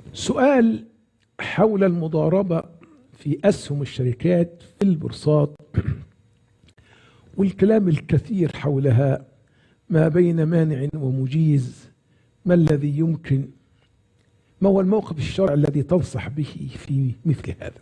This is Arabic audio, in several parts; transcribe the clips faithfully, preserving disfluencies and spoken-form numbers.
سؤال حول المضاربة في أسهم الشركات في البورصات والكلام الكثير حولها، ما بين مانع ومجيز، ما الذي يمكن، ما هو الموقف الشرعي الذي تنصح به في مثل هذا؟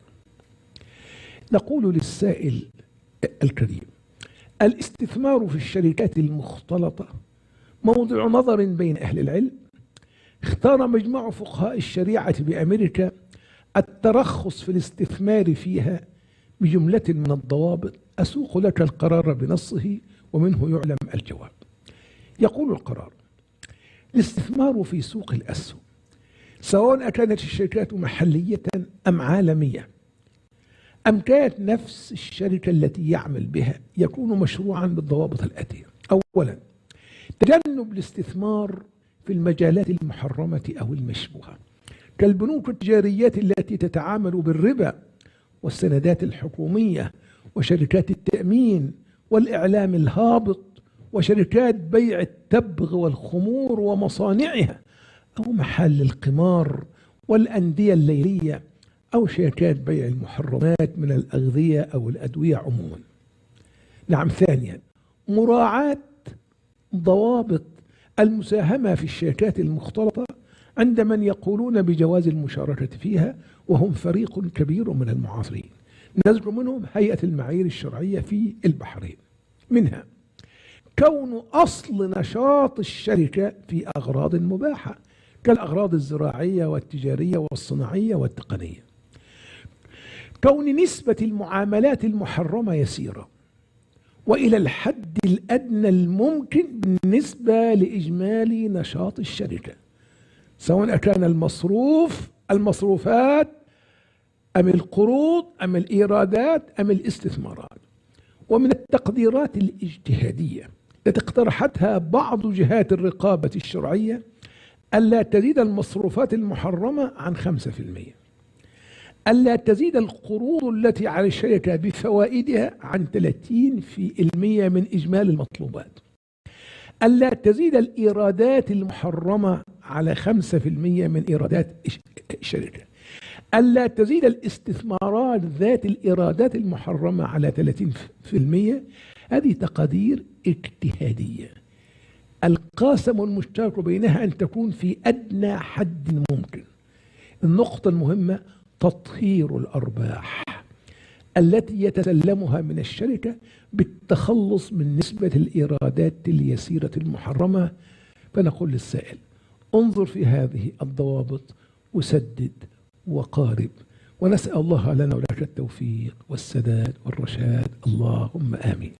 نقول للسائل الكريم: الاستثمار في الشركات المختلطة موضع نظر بين أهل العلم. اختار مجمع فقهاء الشريعة بأمريكا الترخص في الاستثمار فيها بجملة من الضوابط، أسوق لك القرار بنصه ومنه يعلم الجواب. يقول القرار: الاستثمار في سوق الأسهم سواء كانت الشركات محلية أم عالمية أم كانت نفس الشركة التي يعمل بها، يكون مشروعا بالضوابط الآتية. أولا، تجنب الاستثمار في المجالات المحرمة أو المشبوهة كالبنوك التجارية التي تتعامل بالربا والسندات الحكومية وشركات التأمين والإعلام الهابط وشركات بيع التبغ والخمور ومصانعها، أو محل القمار والأندية الليلية، أو شركات بيع المحرمات من الأغذية أو الأدوية عموما. نعم. ثانيا، مراعاة ضوابط المساهمة في الشركات المختلطة عند من يقولون بجواز المشاركة فيها، وهم فريق كبير من المعاصرين، نذكر منهم هيئة المعايير الشرعية في البحرين. منها كون أصل نشاط الشركة في أغراض مباحة كالأغراض الزراعية والتجارية والصناعية والتقنية. كون نسبة المعاملات المحرمة يسيرة وإلى الحد الأدنى الممكن بالنسبة لإجمالي نشاط الشركة، سواء كان المصروف المصروفات أم القروض أم الإيرادات أم الاستثمارات. ومن التقديرات الاجتهادية التي اقترحتها بعض جهات الرقابة الشرعية ألا تزيد المصروفات المحرمة عن خمسة في المئة، ألا تزيد القروض التي على الشركة بفوائدها عن ثلاثين في المئة من إجمالي المطلوبات، ألا تزيد الإيرادات المحرمة على خمسة في المئة من إيرادات الشركة، ألا تزيد الاستثمارات ذات الإيرادات المحرمة على ثلاثين في المئة. هذه تقادير اجتهادية، القاسم المشترك بينها أن تكون في أدنى حد ممكن. النقطة المهمة: تطهير الأرباح التي يتسلمها من الشركة بالتخلص من نسبة الإيرادات اليسيرة المحرمة. فنقول للسائل: انظر في هذه الضوابط وسدد وقارب، ونسأل الله لنا ولك التوفيق والسداد والرشاد، اللهم آمين.